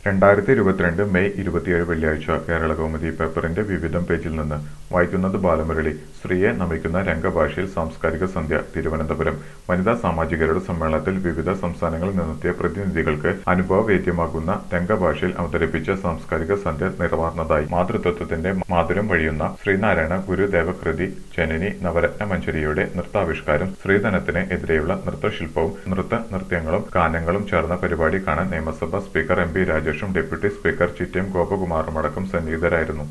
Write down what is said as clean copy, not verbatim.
2022 May 27 വെള്ളിയാഴ്ച കേരളകൗമുദി പേപ്പറിന്റെ വിവിധം പേജിൽ നിന്ന് വായിക്കുന്നത് ബാലമുരളി. സ്ത്രീയെ നമിക്കുന്ന രംഗഭാഷയിൽ സാംസ്കാരിക സന്ധ്യ തിരുവനന്തപുരം. വനിതാ സാമാജികരുടെ സമ്മേളനത്തിൽ വിവിധ സംസ്ഥാനങ്ങളിൽ നിന്നെത്തിയ പ്രതിനിധികൾക്ക് അനുഭവവേദ്യമാകുന്ന രംഗഭാഷയിൽ അവതരിപ്പിച്ച സാംസ്കാരിക സന്ധ്യ നിറവാർന്നതായി. മാതൃത്വത്തിന്റെ മാധുര്യം വഴിയുന്ന ശ്രീനാരായണ ഗുരുദേവകൃതി ജനനി നവരത്ന മഞ്ജരിയുടെ നൃത്താവിഷ്കാരം, സ്ത്രീധനത്തിന് എതിരെയുള്ള നൃത്തശില്പവും നൃത്യങ്ങളും ഗാനങ്ങളും ചേർന്ന പരിപാടി കാണാൻ നിയമസഭാ സ്പീക്കർ എം പി രാജേഷും ഡെപ്യൂട്ടി സ്പീക്കർ ചിറ്റയം ഗോപകുമാറും അടക്കം സന്നിഹിതരായിരുന്നു.